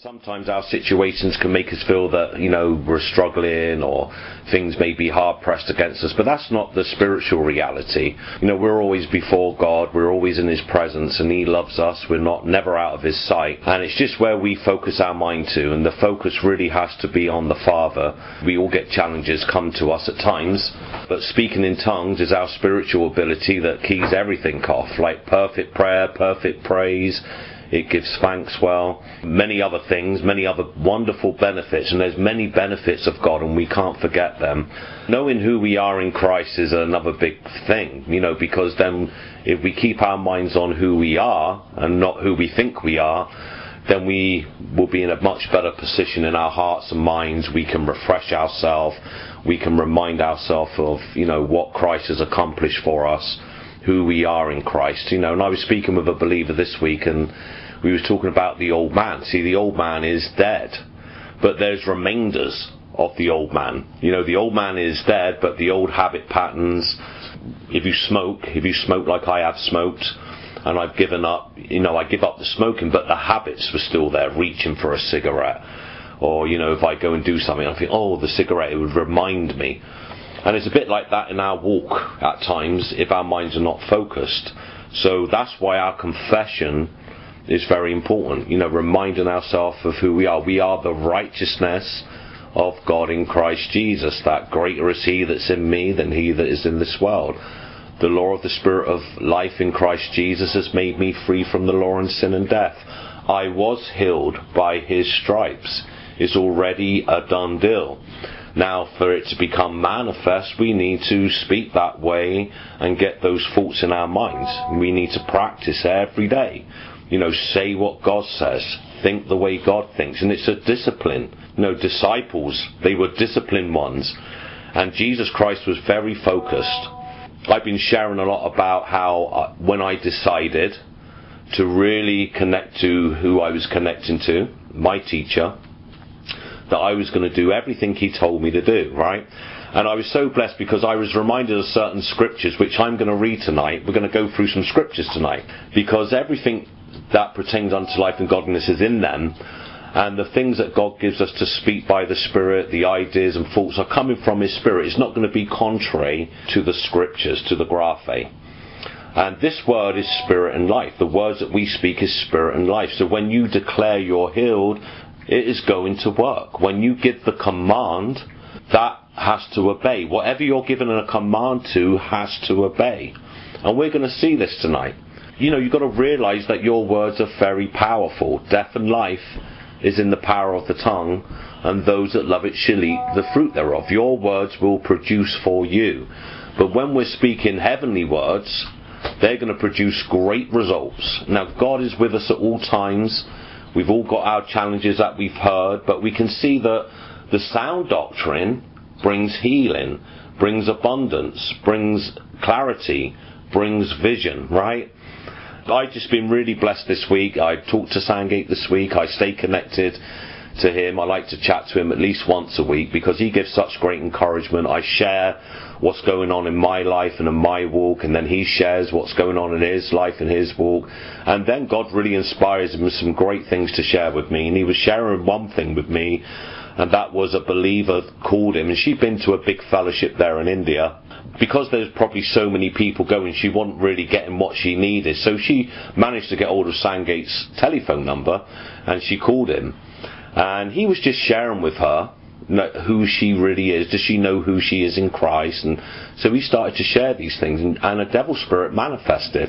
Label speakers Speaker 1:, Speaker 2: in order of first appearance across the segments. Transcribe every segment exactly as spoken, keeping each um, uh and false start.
Speaker 1: Sometimes our situations can make us feel that, you know, we're struggling or things may be hard pressed against us, but that's not the spiritual reality. You know, we're always before God, we're always in His presence, and He loves us, we're not never out of His sight, and it's just where we focus our mind to, and the focus really has to be on the Father. We all get challenges come to us at times, but speaking in tongues is our spiritual ability that keys everything off, like perfect prayer, perfect praise. It gives thanks well, many other things, many other wonderful benefits, and there's many benefits of God and we can't forget them. Knowing who we are in Christ is another big thing, you know, because then if we keep our minds on who we are and not who we think we are, then we will be in a much better position in our hearts and minds. We can refresh ourselves, we can remind ourselves of, you know, what Christ has accomplished for us, who we are in Christ, you know. And I was speaking with a believer this week, and we was talking about the old man. See, the old man is dead, but there's remainders of the old man. You know, the old man is dead, but the old habit patterns, if you smoke, if you smoke like I have smoked, and I've given up, you know, I give up the smoking, but the habits were still there, reaching for a cigarette. Or, you know, if I go and do something, I think, oh, the cigarette, it would remind me. And it's a bit like that in our walk at times, if our minds are not focused. So that's why our confession is very important, you know, reminding ourselves of who we are. We are the righteousness of God in Christ Jesus, that greater is He that's in me than he that is in this world. The law of the Spirit of life in Christ Jesus has made me free from the law and sin and death. I was healed by His stripes. It's already a done deal. Now, for it to become manifest, we need to speak that way and get those thoughts in our minds. We need to practice every day. You know, say what God says. Think the way God thinks. And it's a discipline. You know, disciples, they were disciplined ones. And Jesus Christ was very focused. I've been sharing a lot about how uh, when I decided to really connect to who I was connecting to, my teacher, that I was going to do everything he told me to do, right? And I was so blessed because I was reminded of certain scriptures, which I'm going to read tonight. We're going to go through some scriptures tonight, because everything that pertains unto life and godliness is in them, and the things that God gives us to speak by the Spirit, the ideas and thoughts are coming from His Spirit. It's not going to be contrary to the scriptures, to the graphe. And this word is spirit and life. The words that we speak is spirit and life. So when you declare you're healed, it is going to work. When you give the command, that has to obey. Whatever you're given a command to has to obey. And we're going to see this tonight. You know, you've got to realise that your words are very powerful. Death and life is in the power of the tongue, and those that love it shall eat the fruit thereof. Your words will produce for you. But when we're speaking heavenly words, they're going to produce great results. Now, God is with us at all times. We've all got our challenges that we've heard, but we can see that the sound doctrine brings healing, brings abundance, brings clarity, brings vision, right? I've just been really blessed this week. I talked to Sandgate this week. I stay connected to him. I like to chat to him at least once a week because he gives such great encouragement. I share what's going on in my life and in my walk, and then he shares what's going on in his life and his walk. And then God really inspires him with some great things to share with me. And he was sharing one thing with me, and that was a believer called him, and she'd been to a big fellowship there in India. Because there's probably so many people going, she wasn't really getting what she needed. So she managed to get hold of Sandgate's telephone number, and she called him. And he was just sharing with her who she really is. Does she know who she is in Christ? And so he started to share these things, and, and a devil spirit manifested.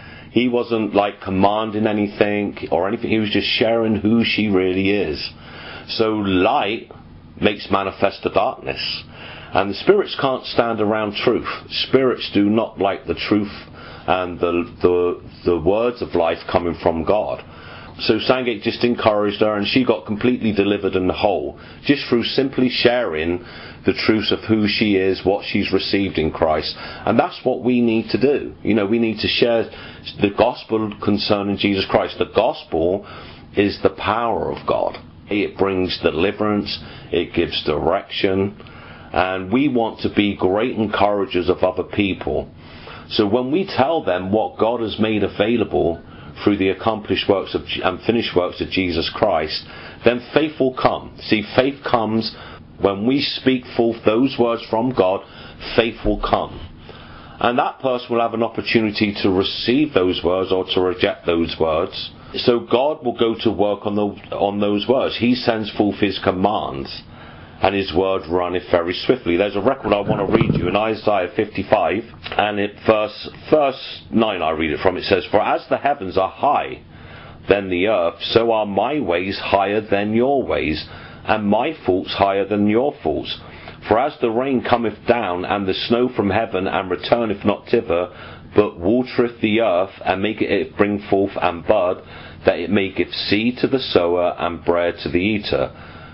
Speaker 1: He wasn't like commanding anything or anything. He was just sharing who she really is. So light makes manifest the darkness. And the spirits can't stand around truth. Spirits do not like the truth and the the, the words of life coming from God. So Sandgate just encouraged her, and she got completely delivered and whole, just through simply sharing the truth of who she is, what she's received in Christ. And that's what we need to do. You know, we need to share the gospel concerning Jesus Christ. The gospel is the power of God. It brings deliverance, it gives direction, and we want to be great encouragers of other people. So when we tell them what God has made available through the accomplished works of, and finished works of Jesus Christ, then faith will come. See, faith comes when we speak forth those words from God. Faith will come. And that person will have an opportunity to receive those words or to reject those words. So God will go to work on the on those words. He sends forth His commands, and His word runneth very swiftly. There's a record I want to read you in Isaiah fifty-five, and it verse verse nine I read it from. It says, "For as the heavens are high than the earth, so are my ways higher than your ways, and my thoughts higher than your thoughts. For as the rain cometh down, and the snow from heaven, and returneth not thither, but watereth the earth, and maketh it bring forth and bud, that it maketh seed to the sower, and bread to the eater,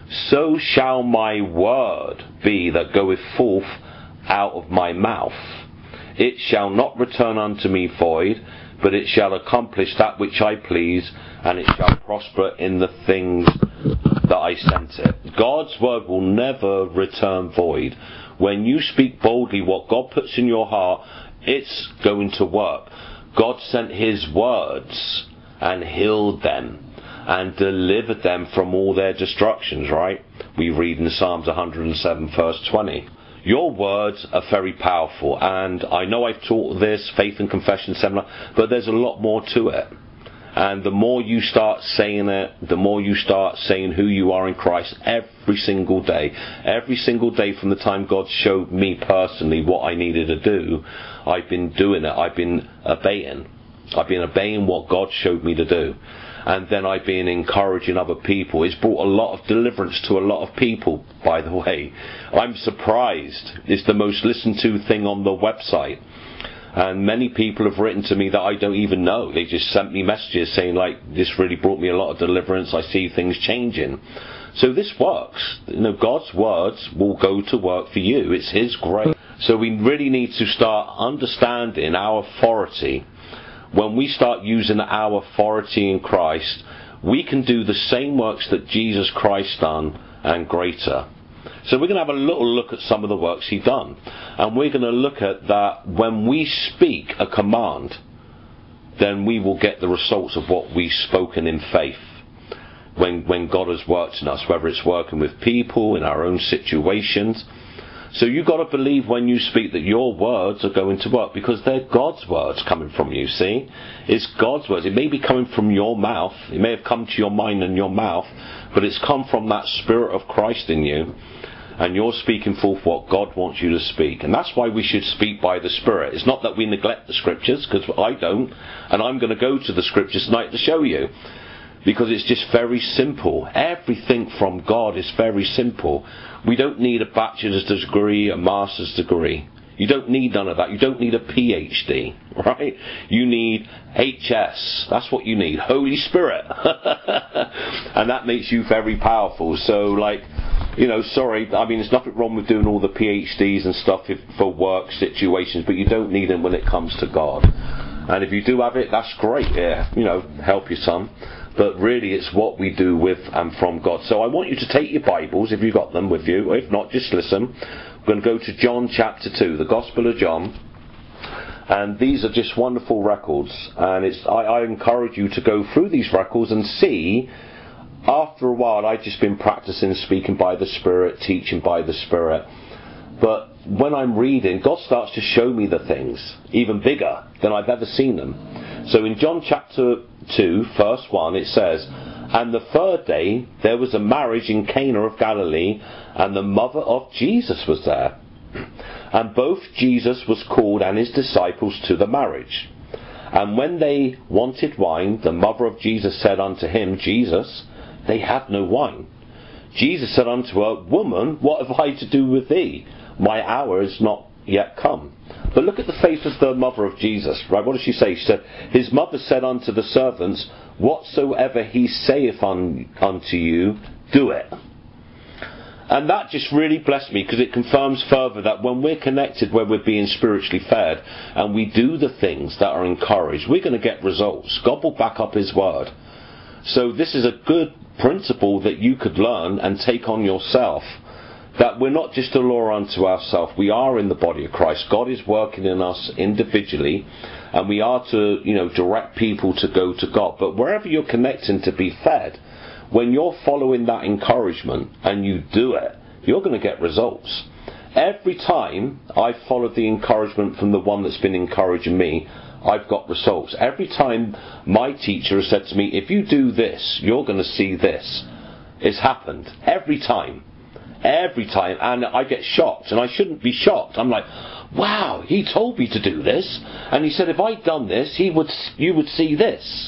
Speaker 1: so shall my word be that goeth forth out of my mouth. It shall not return unto me void, but it shall accomplish that which I please, and it shall prosper in the things that I sent it." God's word will never return void. When you speak boldly what God puts in your heart, it's going to work. God sent His words and healed them and delivered them from all their destructions, right? We read in Psalms one hundred seven verse twenty. Your words are very powerful, and I know I've taught this Faith and Confession seminar, but there's a lot more to it. And the more you start saying it, the more you start saying who you are in Christ every single day. Every single day from the time God showed me personally what I needed to do, I've been doing it. I've been obeying. I've been obeying what God showed me to do. And then I've been encouraging other people. It's brought a lot of deliverance to a lot of people, by the way. I'm surprised. It's the most listened to thing on the website. And many people have written to me that I don't even know. They just sent me messages saying, like, this really brought me a lot of deliverance. I see things changing. So this works. You know, God's words will go to work for you. It's His grace. So we really need to start understanding our authority. When we start using our authority in Christ, we can do the same works that Jesus Christ done and greater. So we're going to have a little look at some of the works He done. And we're going to look at that when we speak a command, then we will get the results of what we've spoken in faith. When, when God has worked in us, whether it's working with people, in our own situations. So you've got to believe when you speak that your words are going to work, because they're God's words coming from you, see? It's God's words. It may be coming from your mouth. It may have come to your mind and your mouth, but it's come from that Spirit of Christ in you, and you're speaking forth what God wants you to speak. And that's why we should speak by the Spirit. It's not that we neglect the Scriptures, because I don't, and I'm going to go to the Scriptures tonight to show you. Because it's just very simple. Everything from God is very simple. We don't need a bachelor's degree, a master's degree. You don't need none of that. You don't need a P H D, right? You need H S. That's what you need. Holy Spirit. And that makes you very powerful. So, like, you know, sorry, I mean, there's nothing wrong with doing all the P H Ds and stuff if, for work situations, but you don't need them when it comes to God. And if you do have it, that's great. Yeah, you know, help you some. But really it's what we do with and from God. So I want you to take your Bibles, if you've got them with you. If not, just listen. We're going to go to John chapter two, the Gospel of John. And these are just wonderful records. And it's I, I encourage you to go through these records and see. After a while, I've just been practicing speaking by the Spirit, teaching by the Spirit. But when I'm reading, God starts to show me the things, even bigger than I've ever seen them. So in John chapter two, verse one, it says, "And the third day there was a marriage in Cana of Galilee, and the mother of Jesus was there. And both Jesus was called and his disciples to the marriage. And when they wanted wine, the mother of Jesus said unto him," Jesus, "they have no wine. Jesus said unto her, Woman, what have I to do with thee? My hour is not yet come." But look at the face of the mother of Jesus, right? What does she say? She said, "His mother said unto the servants, Whatsoever he saith un- unto you, do it." And that just really blessed me, because it confirms further that when we're connected, where we're being spiritually fed, and we do the things that are encouraged, we're going to get results. God will back up His word. So this is a good principle that you could learn and take on yourself. that we're not just a law unto ourselves. We are in the body of Christ. God is working in us individually, and we are to, you know, direct people to go to God. But wherever you're connecting to be fed, when you're following that encouragement and you do it, you're going to get results. Every time I've followed the encouragement from the one that's been encouraging me, I've got results. Every time my teacher has said to me, if you do this, you're going to see this. It's happened. Every time. Every time. And I get shocked. And I shouldn't be shocked. I'm like, wow, he told me to do this. And he said, if I'd done this, he would, you would see this.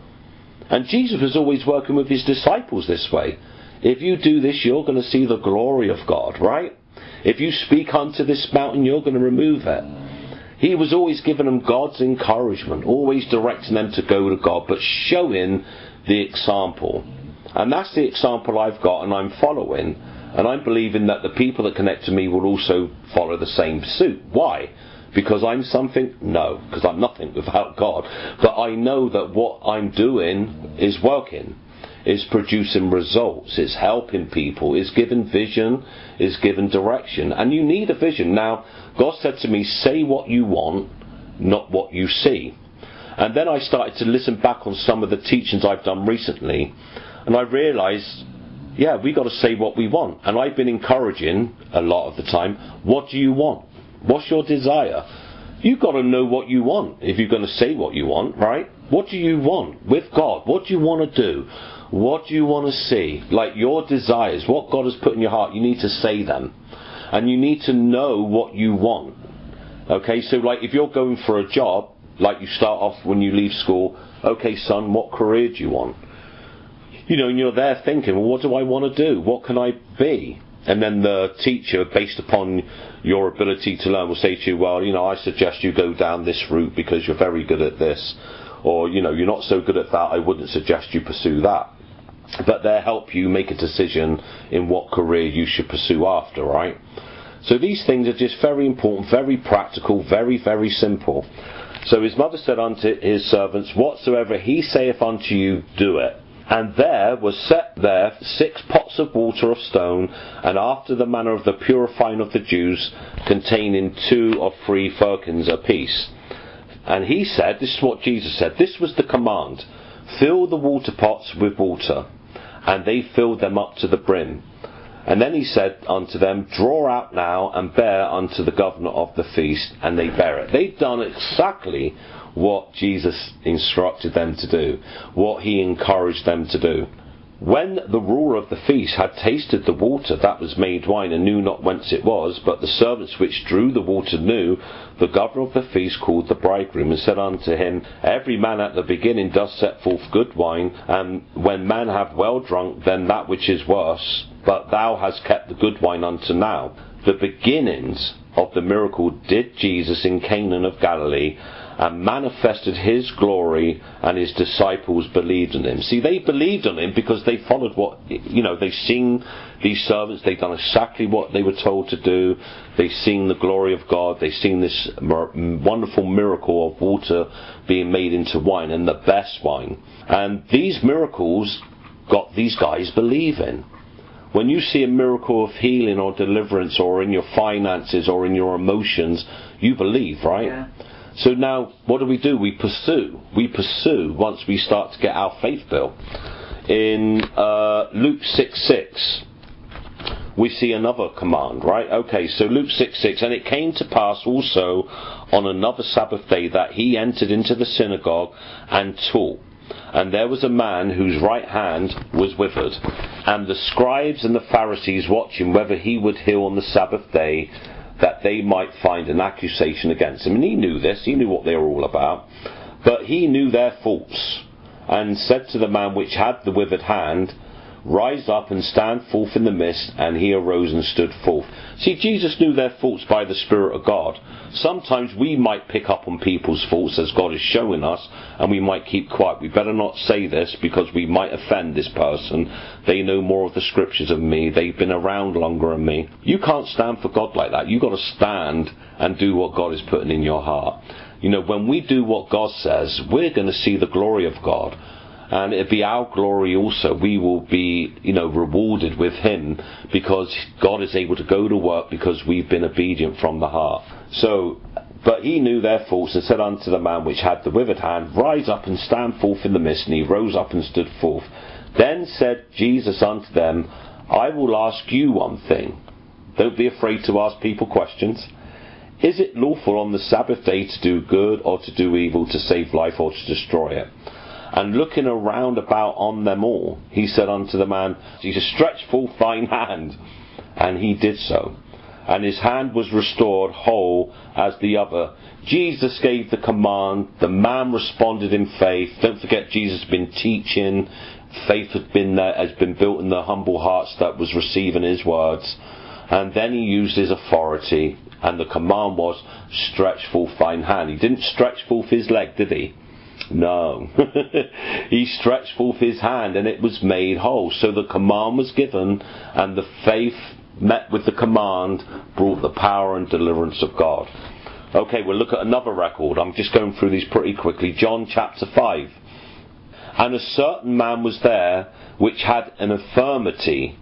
Speaker 1: And Jesus was always working with his disciples this way. If you do this, you're going to see the glory of God, right? If you speak unto this mountain, you're going to remove it. He was always giving them God's encouragement, always directing them to go to God, but showing the example. And that's the example I've got, and I'm following. And I'm believing that the people that connect to me will also follow the same suit. Why? Because I'm something? No, because I'm nothing without God. But I know that what I'm doing is working. Is producing results, is helping people, is giving vision, is giving direction. And you need a vision. Now, God said to me, say what you want, not what you see. And then I started to listen back on some of the teachings I've done recently, and I realised, yeah, we got to say what we want. And I've been encouraging a lot of the time, what do you want? What's your desire? You've got to know what you want if you're going to say what you want, right? What do you want with God? What do you want to do? What do you want to see? Like your desires, what God has put in your heart, you need to say them. And you need to know what you want. Okay, so like if you're going for a job, like you start off when you leave school, okay son, what career do you want? You know, and you're there thinking, well, what do I want to do? What can I be? And then the teacher, based upon your ability to learn, will say to you, well, you know, I suggest you go down this route because you're very good at this. Or, you know, you're not so good at that, I wouldn't suggest you pursue that. But they'll help you make a decision in what career you should pursue after, right? So these things are just very important, very practical, very, very simple. So his mother said unto his servants, whatsoever he saith unto you, do it. And there was set there six pots of water of stone, and after the manner of the purifying of the Jews, containing two or three firkins apiece. And he said, this is what Jesus said, this was the command, fill the water pots with water. And they filled them up to the brim. And then he said unto them, draw out now and bear unto the governor of the feast. And they bear it. They've done exactly what Jesus instructed them to do, what he encouraged them to do. When the ruler of the feast had tasted the water that was made wine, and knew not whence it was, but the servants which drew the water knew, the governor of the feast called the bridegroom, and said unto him, every man at the beginning does set forth good wine, and when man have well drunk, then that which is worse, but thou hast kept the good wine unto now. The beginnings of the miracle did Jesus in Cana of Galilee, and manifested his glory, and his disciples believed in him. See, they believed in him because they followed what, you know, they've seen these servants, they've done exactly what they were told to do, they've seen the glory of God, they've seen this wonderful miracle of water being made into wine, and the best wine. And these miracles got these guys believing. When you see a miracle of healing or deliverance, or in your finances or in your emotions, you believe, right? Yeah. So now, what do we do? We pursue. We pursue once we start to get our faith built. In uh, Luke six six, we see another command, right? Okay, so Luke six six, and it came to pass also on another Sabbath day that he entered into the synagogue and taught. And there was a man whose right hand was withered. And the scribes and the Pharisees watching whether he would heal on the Sabbath day, that they might find an accusation against him. And he knew this, he knew what they were all about. But he knew their faults, and said to the man which had the withered hand, rise up and stand forth in the midst. And he arose and stood forth. See, Jesus knew their faults by the Spirit of God. Sometimes we might pick up on people's faults as God is showing us, and we might keep quiet. We better not say this because we might offend this person. They know more of the scriptures than me. They've been around longer than me. You can't stand for God like that. You've got to stand and do what God is putting in your heart. You know, when we do what God says, we're going to see the glory of God. And it'll be our glory also. We will be, you know, rewarded with him because God is able to go to work because we've been obedient from the heart. So, but he knew their faults and said unto the man which had the withered hand, Rise up and stand forth in the midst. And he rose up and stood forth. Then said Jesus unto them, I will ask you one thing. Don't be afraid to ask people questions. Is it lawful on the Sabbath day to do good or to do evil, to save life or to destroy it? And looking around about on them all, he said unto the man, Jesus, stretch forth thine hand. And he did so. And his hand was restored whole as the other. Jesus gave the command. The man responded in faith. Don't forget, Jesus had been teaching. Faith had been there, has been built in the humble hearts that was receiving his words. And then he used his authority. And the command was, stretch forth thine hand. He didn't stretch forth his leg, did he? No. He stretched forth his hand and it was made whole. So the command was given, and the faith met with the command brought the power and deliverance of God. Okay, we'll look at another record. I'm just going through these pretty quickly. John chapter five. And a certain man was there which had an infirmity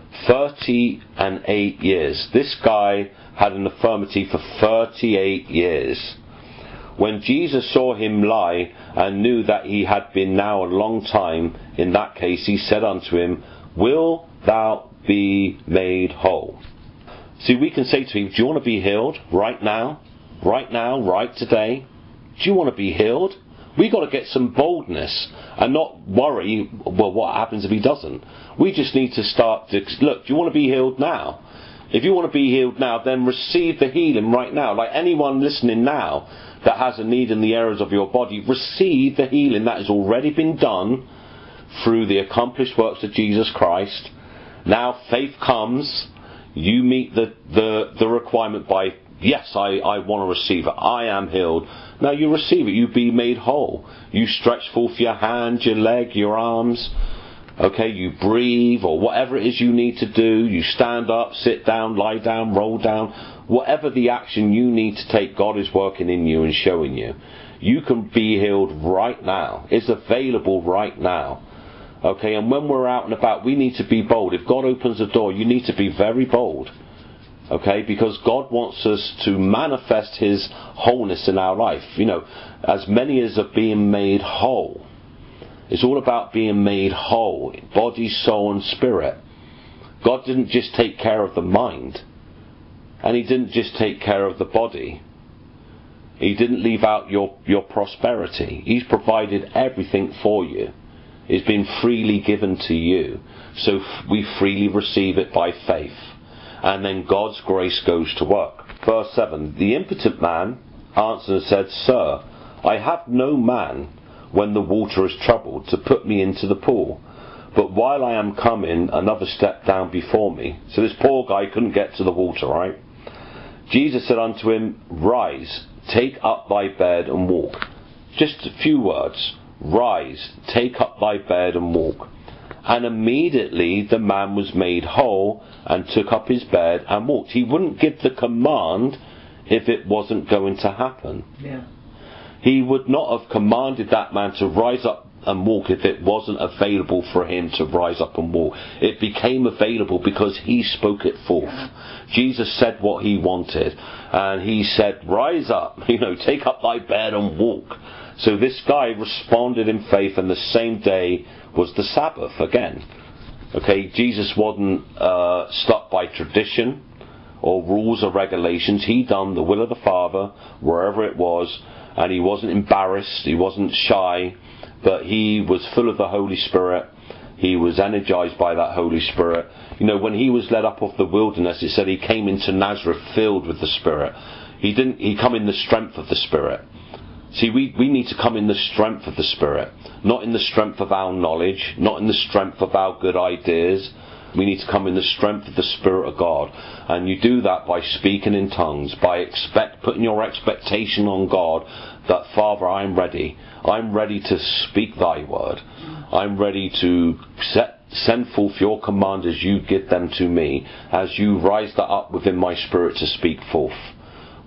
Speaker 1: thirty and eight years. This guy had an infirmity for thirty-eight years. When Jesus saw him lie, and knew that he had been now a long time in that case, he said unto him, Will thou be made whole? See, we can say to him, do you want to be healed right now? Right now, right today? Do you want to be healed? We've got to get some boldness and not worry, well, what happens if he doesn't? We just need to start to, look, do you want to be healed now? If you want to be healed now, then receive the healing right now. Like anyone listening now that has a need in the areas of your body, receive the healing that has already been done through the accomplished works of Jesus Christ. Now faith comes, you meet the, the, the requirement by, yes, I, I want to receive it, I am healed. Now you receive it, you be made whole. You stretch forth your hand, your leg, your arms. Okay, you breathe, or whatever it is you need to do. You stand up, sit down, lie down, roll down. Whatever the action you need to take, God is working in you and showing you. You can be healed right now. It's available right now. Okay, and when we're out and about, we need to be bold. If God opens a door, you need to be very bold. Okay, because God wants us to manifest his wholeness in our life. You know, as many as are being made whole. It's all about being made whole, body, soul and spirit. God didn't just take care of the mind. And he didn't just take care of the body. He didn't leave out your, your prosperity. He's provided everything for you. It's been freely given to you. So we freely receive it by faith. And then God's grace goes to work. Verse seven. The impotent man answered and said, Sir, I have no man when the water is troubled to put me into the pool. But while I am coming, another stepped down before me. So this poor guy couldn't get to the water, right? Jesus said unto him, Rise, take up thy bed and walk. Just a few words. Rise, take up thy bed and walk. And immediately the man was made whole and took up his bed and walked. He wouldn't give the command if it wasn't going to happen.
Speaker 2: Yeah.
Speaker 1: He would not have commanded that man to rise up and walk if it wasn't available for him to rise up and walk. It became available because he spoke it forth. Jesus said what he wanted, and he said, Rise up, you know, take up thy bed and walk. So this guy responded in faith, and the same day was the Sabbath again. Okay, Jesus wasn't uh, stuck by tradition or rules or regulations. He done the will of the Father wherever it was, and he wasn't embarrassed, he wasn't shy, but he was full of the Holy Spirit. He was energized by that Holy Spirit. You know, when he was led up off the wilderness, it said he came into Nazareth filled with the Spirit. He didn't, he come in the strength of the Spirit. See, we, we need to come in the strength of the Spirit, not in the strength of our knowledge, not in the strength of our good ideas. We need to come in the strength of the Spirit of God. And you do that by speaking in tongues, by expect, putting your expectation on God that, Father, I'm ready. I'm ready to speak thy word. I'm ready to set, send forth your command as you give them to me, as you rise that up within my spirit to speak forth.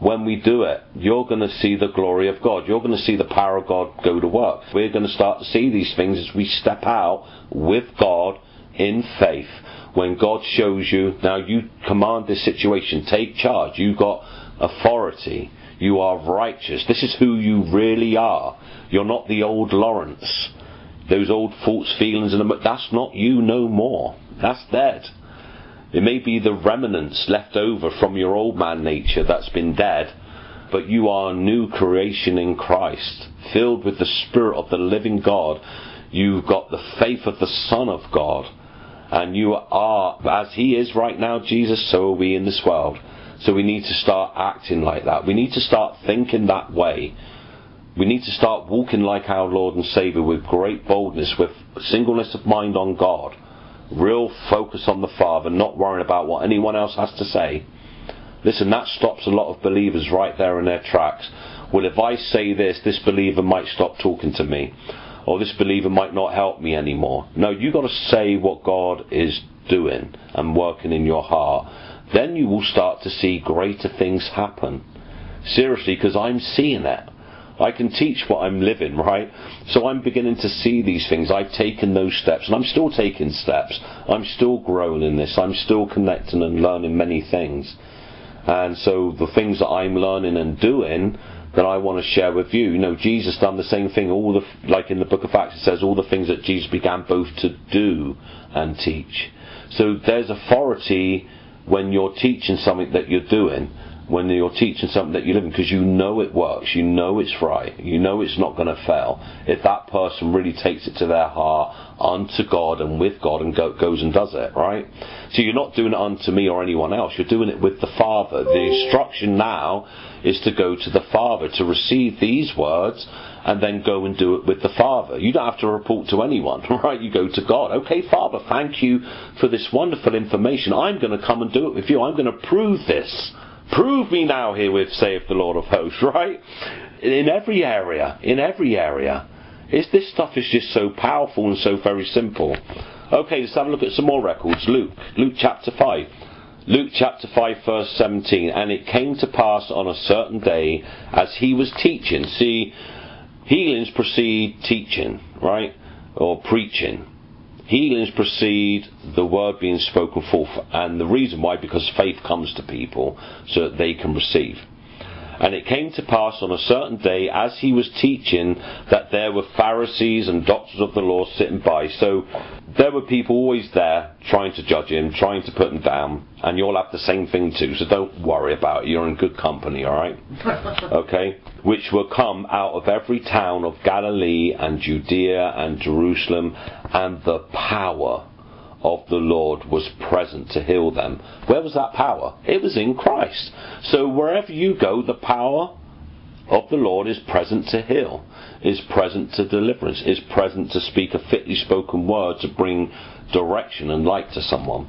Speaker 1: when we do it, you're going to see the glory of God. You're going to see the power of God go to work. We're going to start to see these things as we step out with God in faith. When God shows you, now you command this situation, take charge. You've got authority. You are righteous. This is who you really are. You're not the old Lawrence. Those old false feelings, and that's not you no more. That's dead. It may be the remnants left over from your old man nature that's been dead, but you are a new creation in Christ, filled with the Spirit of the living God. You've got the faith of the Son of God, and you are, as He is right now, Jesus, so are we in this world. So we need to start acting like that. We need to start thinking that way. We need to start walking like our Lord and Saviour with great boldness, with singleness of mind on God. Real focus on the Father, not worrying about what anyone else has to say. Listen, that stops a lot of believers right there in their tracks. Well, if I say this, this believer might stop talking to me, or this believer might not help me anymore. No, you've got to say what God is doing and working in your heart. Then you will start to see greater things happen. Seriously, because I'm seeing it. I can teach what I'm living, right? So I'm beginning to see these things. I've taken those steps, and I'm still taking steps. I'm still growing in this. I'm still connecting and learning many things. And so the things that I'm learning and doing, that I want to share with you. You know, Jesus done the same thing. All the, like in the book of Acts, it says all the things that Jesus began both to do and teach. So there's authority when you're teaching something that you're doing. When you're teaching something that you live in, because you know it works, you know it's right, you know it's not going to fail. If that person really takes it to their heart, unto God and with God, and go, goes and does it, right? So you're not doing it unto me or anyone else, you're doing it with the Father. The instruction now is to go to the Father, to receive these words, and then go and do it with the Father. You don't have to report to anyone, right? You go to God. Okay, Father, thank you for this wonderful information. I'm going to come and do it with you. I'm going to prove this. Prove me now herewith, saith the Lord of hosts, right? In every area, in every area. Is this stuff is just so powerful and so very simple. Okay, let's have a look at some more records. Luke, Luke chapter five. Luke chapter five verse seventeen. And it came to pass on a certain day, as he was teaching. See, healings precede teaching, right? Or preaching. Healings precede the word being spoken forth, and the reason why, because faith comes to people so that they can receive. And it came to pass on a certain day, as he was teaching, that there were Pharisees and doctors of the law sitting by. So there were people always there trying to judge him, trying to put him down, and you'll have the same thing too, so don't worry about it. You're in good company, alright? Okay? Which were come out of every town of Galilee and Judea and Jerusalem, and the power of the Lord was present to heal them. Where was that power? It was in Christ. So wherever you go, the power of the Lord is present to heal, is present to deliverance, is present to speak a fitly spoken word to bring direction and light to someone.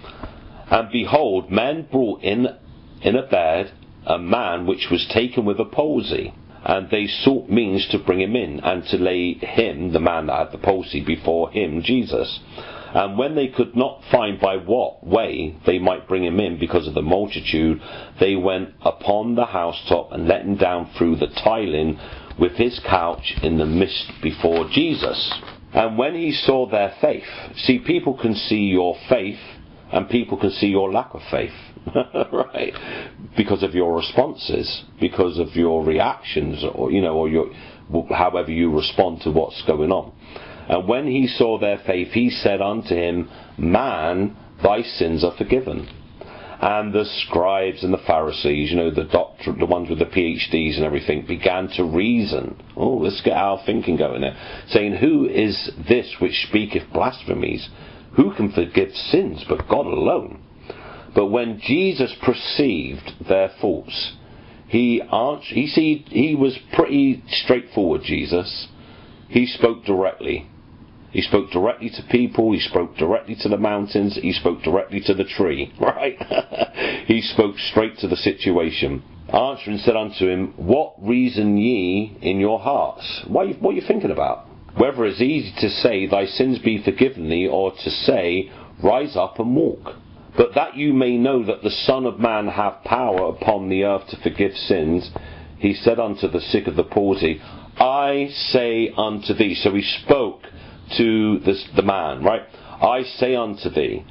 Speaker 1: And behold, men brought in in a bed a man which was taken with a palsy. And they sought means to bring him in, and to lay him, the man that had the palsy, before him, Jesus. And when they could not find by what way they might bring him in because of the multitude, they went upon the housetop and let him down through the tiling with his couch in the midst before Jesus. And when he saw their faith, see, people can see your faith and people can see your lack of faith. Right? Because of your responses, because of your reactions, or you know, or your however you respond to what's going on. And when he saw their faith, he said unto him, Man, thy sins are forgiven. And the scribes and the Pharisees, you know, the doctor, the ones with the P H Ds and everything, began to reason. Oh, let's get our thinking going there. Saying, Who is this which speaketh blasphemies? Who can forgive sins but God alone? But when Jesus perceived their thoughts, he answered, he, see, he was pretty straightforward, Jesus. He spoke directly. He spoke directly to people, he spoke directly to the mountains, he spoke directly to the tree, right? He spoke straight to the situation. Answering said unto him, What reason ye in your hearts? What are you, what are you thinking about? Whether it's easy to say, Thy sins be forgiven thee, or to say, Rise up and walk. But that you may know that the Son of Man hath power upon the earth to forgive sins, he said unto the sick of the palsy, I say unto thee. So he spoke to this, the man, right? I say unto thee,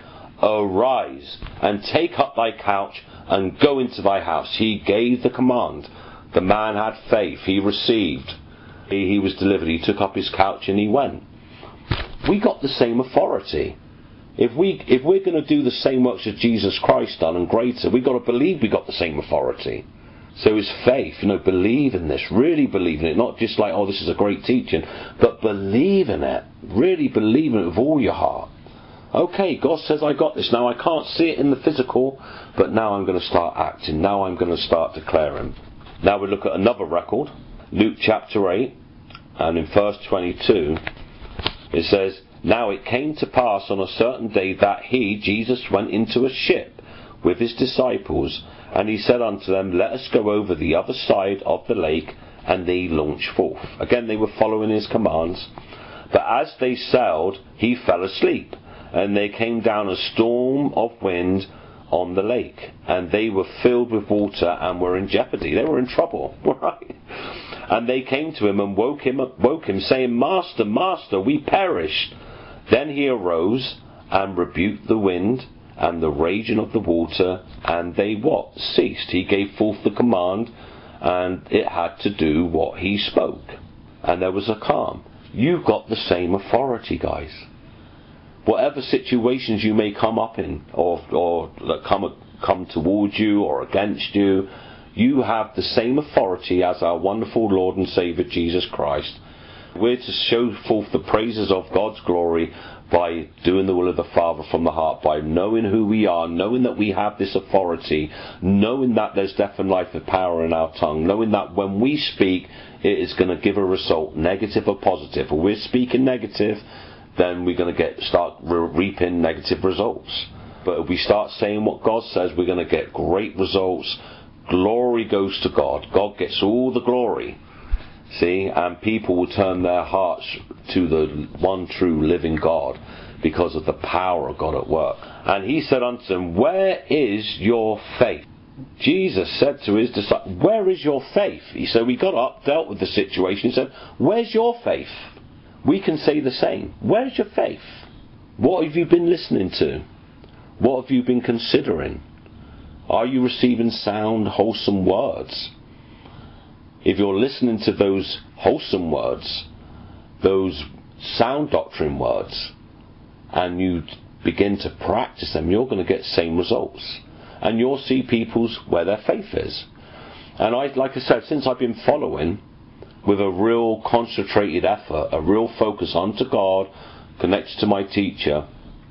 Speaker 1: arise and take up thy couch and go into thy house. He gave the command. The man had faith. He received. He, he was delivered. He took up his couch and he went. We got the same authority. If we if we're going to do the same works as Jesus Christ done and greater, we've got to believe we got the same authority. So it's faith, you know, believe in this, really believe in it, not just like, oh, this is a great teaching, but believe in it, really believe in it with all your heart. Okay, God says I got this. Now I can't see it in the physical, but now I'm going to start acting. Now I'm going to start declaring. Now we look at another record, Luke chapter eight, and in verse twenty-two, it says, Now it came to pass on a certain day that he, Jesus, went into a ship with his disciples, and he said unto them, Let us go over the other side of the lake, and they launched forth. Again, they were following his commands. But as they sailed, he fell asleep, and there came down a storm of wind on the lake, and they were filled with water and were in jeopardy. They were in trouble, right? And they came to him and woke him up, woke him, saying, Master, Master, we perish. Then he arose and rebuked the wind and the raging of the water, and they what? Ceased. He gave forth the command, and it had to do what he spoke. And there was a calm. You've got the same authority, guys. Whatever situations you may come up in, or or that come come towards you or against you, you have the same authority as our wonderful Lord and Saviour Jesus Christ. We're to show forth the praises of God's glory by doing the will of the Father from the heart, by knowing who we are, knowing that we have this authority, knowing that there's death and life of power in our tongue, knowing that when we speak, it is going to give a result, negative or positive. If we're speaking negative, then we're going to get start re- reaping negative results. But if we start saying what God says, we're going to get great results. Glory goes to God. God gets all the glory. See, and people will turn their hearts to the one true living God because of the power of God at work. And he said unto them, Where is your faith? Jesus said to his disciples, Where is your faith? He said, we got up, dealt with the situation, he said, Where's your faith? We can say the same. Where's your faith? What have you been listening to? What have you been considering? Are you receiving sound, wholesome words? If you're listening to those wholesome words, those sound doctrine words, and you begin to practice them, you're going to get the same results. And you'll see people's where their faith is. And I, like I said, since I've been following with a real concentrated effort, a real focus onto God, connected to my teacher,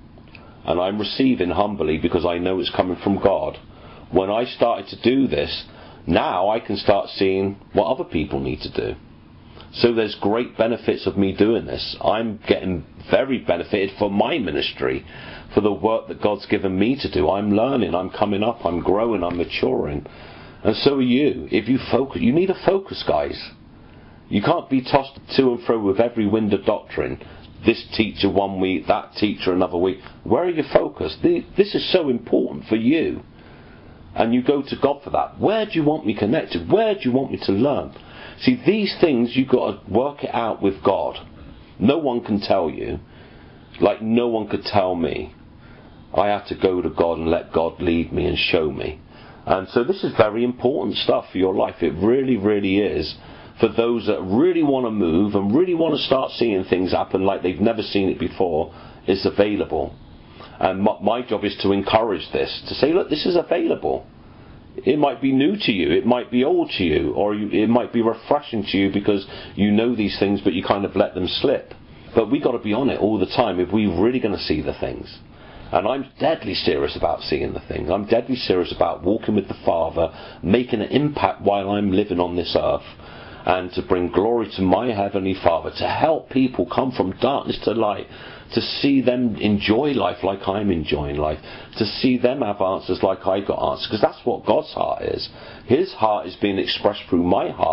Speaker 1: and I'm receiving humbly because I know it's coming from God. When I started to do this, now I can start seeing what other people need to do. So there's great benefits of me doing this. I'm getting very benefited for my ministry, for the work that God's given me to do. I'm learning, I'm coming up, I'm growing, I'm maturing. And so are you. If you focus, you need a focus, guys. You can't be tossed to and fro with every wind of doctrine. This teacher one week, that teacher another week. Where are you focused? This is so important for you. And you go to God for that. Where do you want me connected? Where do you want me to learn? See, these things you've got to work it out with God. No one can tell you. Like no one could tell me. I have to go to God and let God lead me and show me. And so this is very important stuff for your life. It really, really is. For those that really want to move and really want to start seeing things happen like they've never seen it before, it's available. And my job is to encourage this, to say, look, this is available. It might be new to you, it might be old to you, or it might be refreshing to you because you know these things but you kind of let them slip. But we've got to be on it all the time if we're really going to see the things. And I'm deadly serious about seeing the things. I'm deadly serious about walking with the Father, making an impact while I'm living on this earth, and to bring glory to my Heavenly Father, to help people come from darkness to light, to see them enjoy life like I'm enjoying life, to see them have answers like I got answers, because that's what God's heart is. His heart is being expressed through my heart,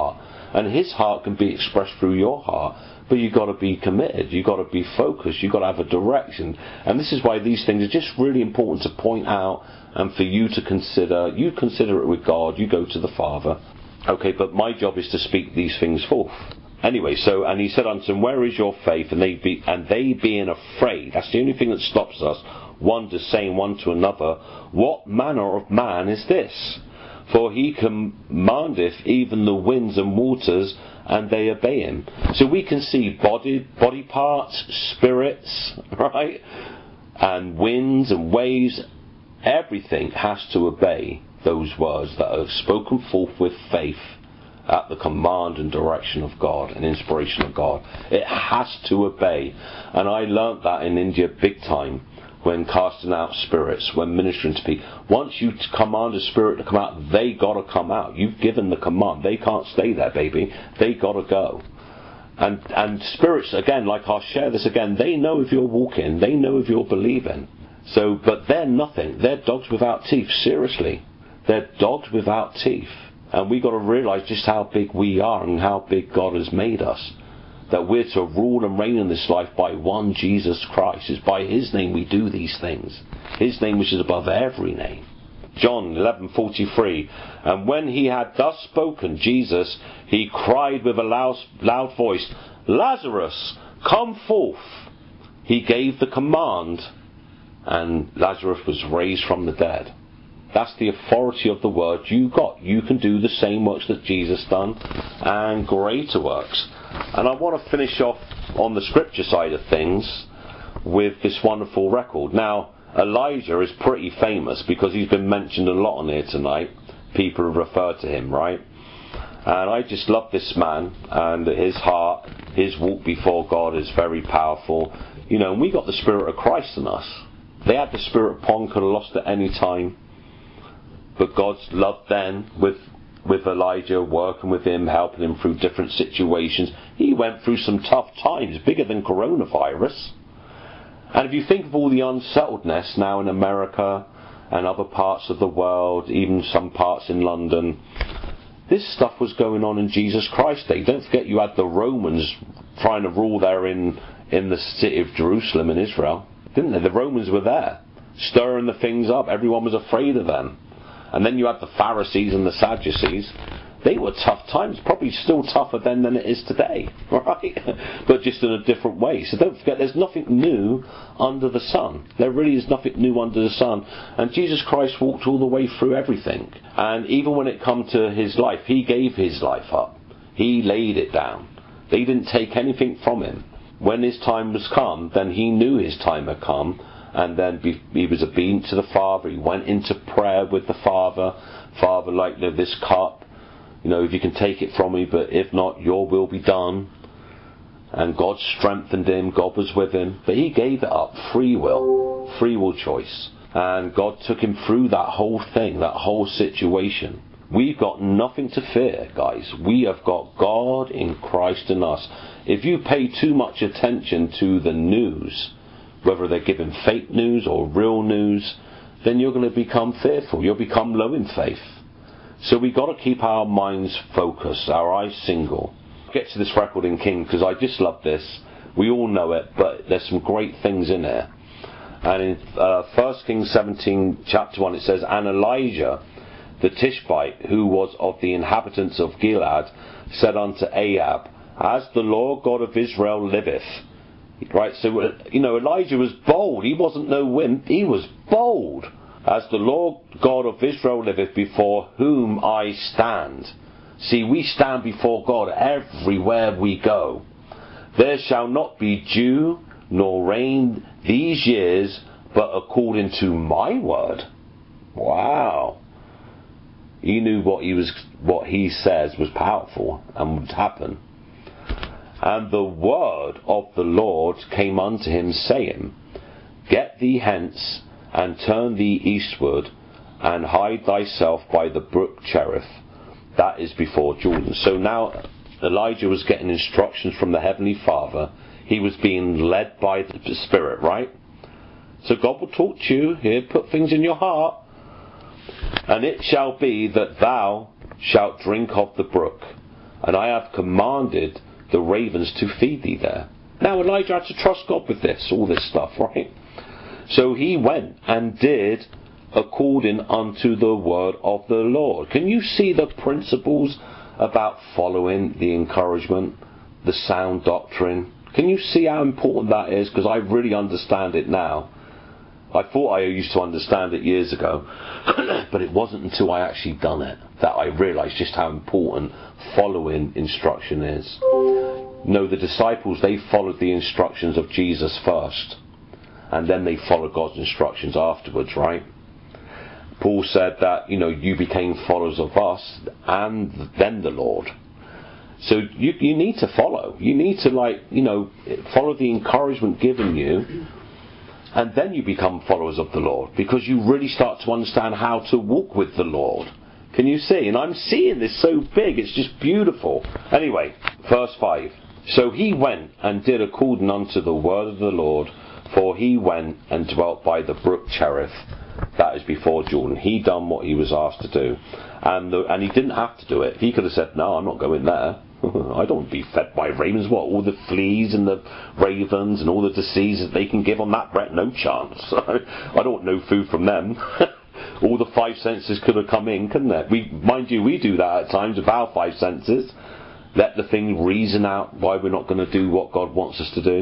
Speaker 1: And his heart can be expressed through your heart. But you've got to be committed, you've got to be focused, you've got to have a direction. And this is why these things are just really important to point out and for you to consider. You consider it with God, you go to the Father. Okay, but my job is to speak these things forth. Anyway, so, and he said unto them, where is your faith? And they be, and they being afraid, that's the only thing that stops us, wonder, saying one to another, what manner of man is this? For he commandeth even the winds and waters, and they obey him. So we can see body, body parts, spirits, right? And winds and waves. Everything has to obey those words that are spoken forth with faith at the command and direction of God and inspiration of God. It has to obey. And I learnt that in India big time. When casting out spirits, when ministering to people. Once you command a spirit to come out, they gotta come out. You've given the command. They can't stay there, baby. They gotta go. And and spirits, again, like I'll share this again, they know if you're walking, they know if you're believing. So, but they're nothing. They're dogs without teeth, seriously. They're dogs without teeth. And we gotta realise just how big we are and how big God has made us. That we're to rule and reign in this life by one Jesus Christ. It's by his name we do these things. His name which is above every name. John eleven forty-three. And when he had thus spoken, Jesus, he cried with a loud, loud voice, Lazarus, come forth. He gave the command, and Lazarus was raised from the dead. That's the authority of the word you got. You can do the same works that Jesus done, and greater works. And I want to finish off on the scripture side of things with this wonderful record. Now, Elijah is pretty famous because he's been mentioned a lot on here tonight. People have referred to him, right? And I just love this man, and his heart, his walk before God is very powerful. You know, and we got the Spirit of Christ in us. They had the Spirit upon, could have lost at any time. But God's love then, with with Elijah, working with him, helping him through different situations. He went through some tough times, bigger than coronavirus. And if you think of all the unsettledness now in America and other parts of the world, even some parts in London, this stuff was going on in Jesus Christ's day. Don't forget you had the Romans trying to rule there in, in the city of Jerusalem in Israel. Didn't they? The Romans were there, stirring the things up. Everyone was afraid of them. And then you had the Pharisees and the Sadducees. They were tough times, probably still tougher then than it is today, right? But just in a different way. So don't forget, there's nothing new under the sun. There really is nothing new under the sun. And Jesus Christ walked all the way through everything. And even when it come to his life, he gave his life up. He laid it down. They didn't take anything from him. When his time was come, then he knew his time had come. And then he was obedient to the Father. He went into prayer with the Father. Father, like, you know, this cup, you know, if you can take it from me, but if not, your will be done. And God strengthened him. God was with him. But he gave it up. Free will. Free will choice. And God took him through that whole thing, that whole situation. We've got nothing to fear, guys. We have got God in Christ in us. If you pay too much attention to the news, whether they're giving fake news or real news, then you're going to become fearful. You'll become low in faith. So we've got to keep our minds focused, our eyes single. I'll get to this record in King because I just love this. We all know it, but there's some great things in there. And in uh, First Kings seventeen, chapter one, it says, And Elijah the Tishbite, who was of the inhabitants of Gilead, said unto Ahab, As the Lord God of Israel liveth. Right, so, you know, Elijah was bold. He wasn't no wimp. He was bold. As the Lord God of Israel liveth, before whom I stand. See, we stand before God everywhere we go. There shall not be dew nor rain these years, but according to my word. Wow. He knew what he was, what he says was powerful and would happen. And the word of the Lord came unto him, saying, Get thee hence, and turn thee eastward, and hide thyself by the brook Cherith, that is before Jordan. So now Elijah was getting instructions from the Heavenly Father. He was being led by the Spirit, right? So God will talk to you here, put things in your heart. And it shall be that thou shalt drink of the brook, and I have commanded the ravens to feed thee there. Now Elijah had to trust God with this, all this stuff, right? So he went and did according unto the word of the Lord. Can you see the principles about following the encouragement, the sound doctrine? Can you see how important that is? Because I really understand it now. I thought I used to understand it years ago, but it wasn't until I actually done it that I realised just how important following instruction is. No, the disciples, they followed the instructions of Jesus first, and then they followed God's instructions afterwards, right? Paul said that, you know, you became followers of us and then the Lord. So you you need to follow. You need to, like, you know, follow the encouragement given you, and then you become followers of the Lord, because you really start to understand how to walk with the Lord. Can you see? And I'm seeing this so big, it's just beautiful. Anyway, verse five. So he went and did according unto the word of the Lord, for he went and dwelt by the brook Cherith, that is before Jordan. He done what he was asked to do. And the, and he didn't have to do it. He could have said, no, I'm not going there. I don't want to be fed by ravens. What, all the fleas and the ravens and all the diseases they can give on that bread? No chance. I don't want no food from them. All the five senses could have come in, couldn't they? We, mind you, we do that at times with our five senses. Let the thing reason out why we're not going to do what God wants us to do.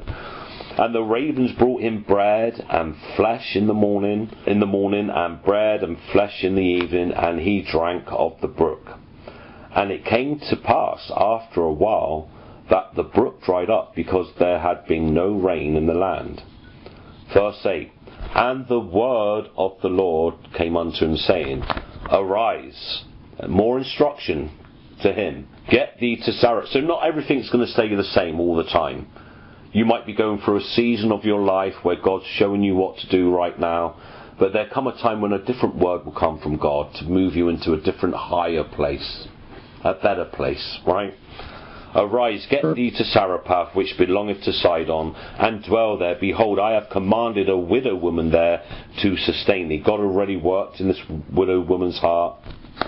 Speaker 1: And the ravens brought him bread and flesh in the morning, in the morning, and bread and flesh in the evening, and he drank of the brook. And it came to pass after a while that the brook dried up, because there had been no rain in the land. Verse eight. And the word of the Lord came unto him, saying, Arise. More instruction to him. Get thee to Sarepta. So not everything's going to stay the same all the time. You might be going through a season of your life where God's showing you what to do right now, but there come a time when a different word will come from God to move you into a different, higher place, a better place, right? Arise, get thee to Sarepta, which belongeth to Sidon, and dwell there. Behold, I have commanded a widow woman there to sustain thee. God already worked in this widow woman's heart.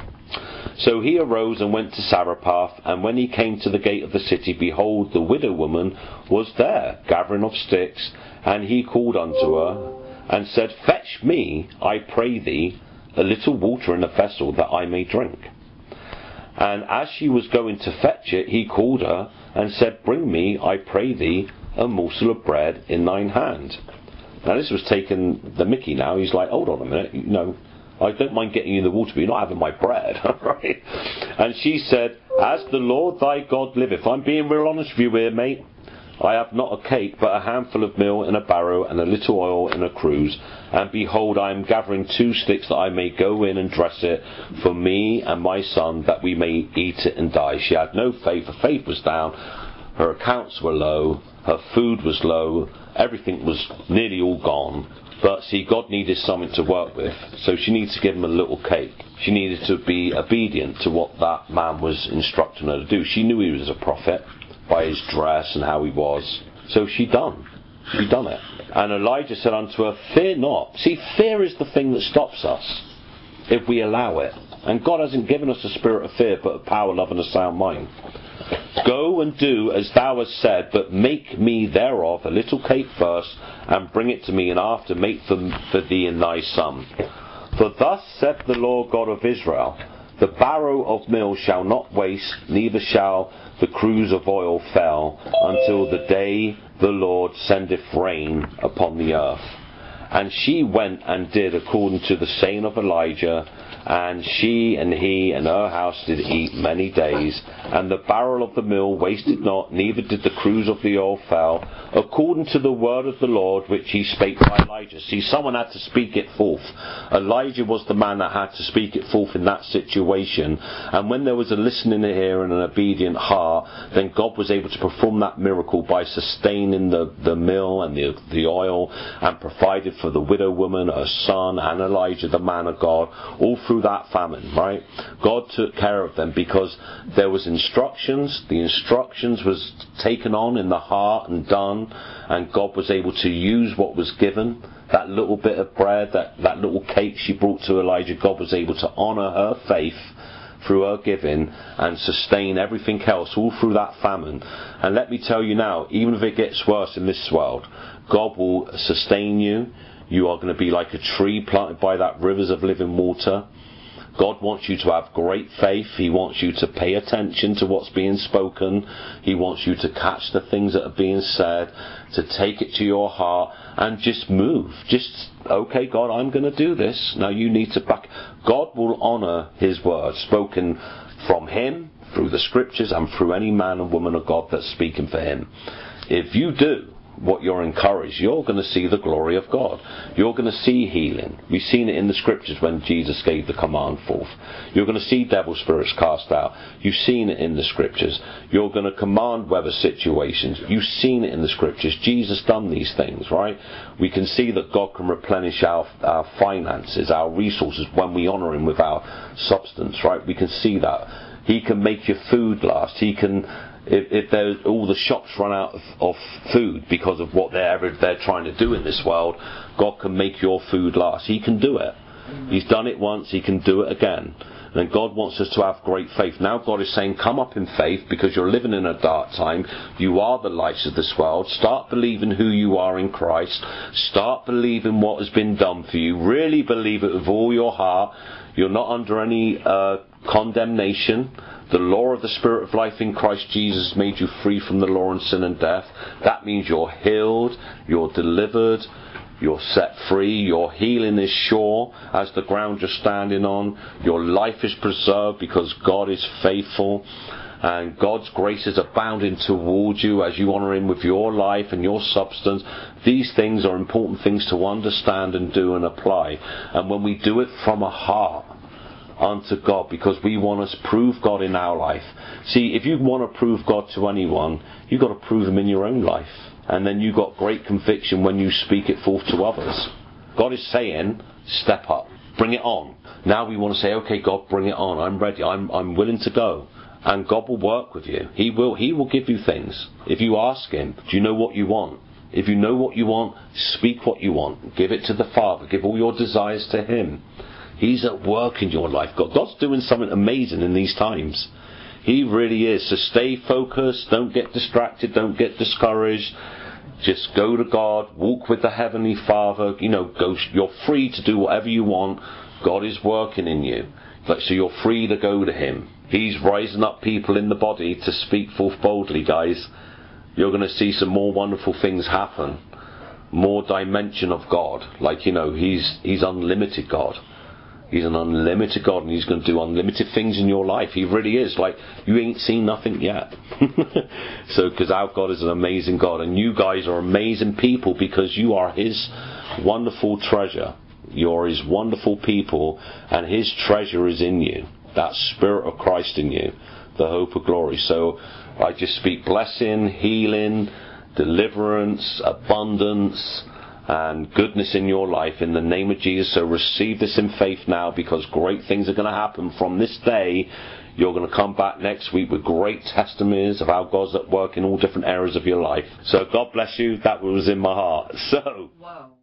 Speaker 1: So he arose and went to Sarepta, and when he came to the gate of the city, behold, the widow woman was there, gathering of sticks, and he called unto her, and said, Fetch me, I pray thee, a little water in a vessel, that I may drink. And as she was going to fetch it, he called her, and said, Bring me, I pray thee, a morsel of bread in thine hand. Now this was taking the mickey now. He's like, hold on a minute, you know, I don't mind getting you the water, but you're not having my bread, right? And she said, As the Lord thy God liveth. I'm being real honest with you here, mate. I have not a cake, but a handful of meal in a barrow, and a little oil in a cruse. And behold, I am gathering two sticks, that I may go in and dress it for me and my son, that we may eat it and die. She had no faith. Her faith was down. Her accounts were low. Her food was low. Everything was nearly all gone. But see, God needed something to work with, so she needed to give him a little cake. She needed to be obedient to what that man was instructing her to do. She knew he was a prophet by his dress and how he was, so she done. She done it. And Elijah said unto her, Fear not. See, fear is the thing that stops us, if we allow it. And God hasn't given us a spirit of fear, but of power, love, and a sound mind. Go and do as thou hast said, but make me thereof a little cake first, and bring it to me, and after make them for thee and thy son. For thus saith the Lord God of Israel, The barrow of meal shall not waste, neither shall the cruse of oil fail, until the day the Lord sendeth rain upon the earth. And she went and did according to the saying of Elijah, and she and he and her house did eat many days, and the barrel of the meal wasted not, neither did the cruse of the oil fail, according to the word of the Lord which he spake by Elijah. See, someone had to speak it forth. Elijah was the man that had to speak it forth in that situation, and when there was a listening ear and an obedient heart, then God was able to perform that miracle by sustaining the, the meal and the, the oil, and provided for the widow woman, her son, and Elijah, the man of God, all through that famine, right? God took care of them because there was instructions. The instructions was taken on in the heart and done, and God was able to use what was given. That little bit of bread, that, that little cake she brought to Elijah, God was able to honour her faith through her giving, and sustain everything else all through that famine. And let me tell you now, even if it gets worse in this world, God will sustain you. You are going to be like a tree planted by that rivers of living water. God wants you to have great faith. He wants you to pay attention to what's being spoken. He wants you to catch the things that are being said, to take it to your heart and just move. Just, okay, God, I'm going to do this. Now you need to back. God will honour His word spoken from Him, through the scriptures and through any man and woman of God that's speaking for Him. If you do what you're encouraged, you're going to see the glory of God. You're going to see healing. We've seen it in the scriptures when Jesus gave the command forth. You're going to see devil spirits cast out. You've seen it in the scriptures. You're going to command weather situations. You've seen it in the scriptures. Jesus done these things, right? We can see that God can replenish our, our finances, our resources when we honour Him with our substance, right? We can see that. He can make your food last. He can... If, if there's, all the shops run out of, of food because of what they're, they're trying to do in this world, God can make your food last. He can do it. He's done it once, He can do it again. And God wants us to have great faith. Now God is saying, come up in faith because you're living in a dark time. You are the lights of this world. Start believing who you are in Christ. Start believing what has been done for you. Really believe it with all your heart. You're not under any uh, condemnation. The law of the Spirit of life in Christ Jesus made you free from the law and sin and death. That means you're healed, you're delivered, you're set free, your healing is sure as the ground you're standing on. Your life is preserved because God is faithful. And God's grace is abounding towards you as you honour Him with your life and your substance. These things are important things to understand and do and apply. And when we do it from a heart unto God, because we want to prove God in our life. See, if you want to prove God to anyone, you've got to prove Him in your own life. And then you've got great conviction when you speak it forth to others. God is saying, step up, bring it on. Now we want to say, okay, God, bring it on. I'm ready. I'm I'm willing to go. And God will work with you. He will He will give you things. If you ask Him, do you know what you want? If you know what you want, speak what you want. Give it to the Father. Give all your desires to Him. He's at work in your life. God, God's doing something amazing in these times. He really is. So stay focused. Don't get distracted. Don't get discouraged. Just go to God. Walk with the Heavenly Father. You know, go. You're free to do whatever you want. God is working in you. So you're free to go to Him. He's rising up people in the body to speak forth boldly, guys. You're going to see some more wonderful things happen. More dimension of God. Like, you know, He's He's unlimited God. He's an unlimited God, and He's going to do unlimited things in your life. He really is. Like, you ain't seen nothing yet. So, because our God is an amazing God, and you guys are amazing people because you are His wonderful treasure. You're His wonderful people, and His treasure is in you. That Spirit of Christ in you, the hope of glory. So, I just speak blessing, healing, deliverance, abundance, and goodness in your life in the name of Jesus. So receive this in faith now, because great things are going to happen from this day. You're going to come back next week with great testimonies of how God's at work in all different areas of your life. So God bless you. That was in my heart. So. Wow.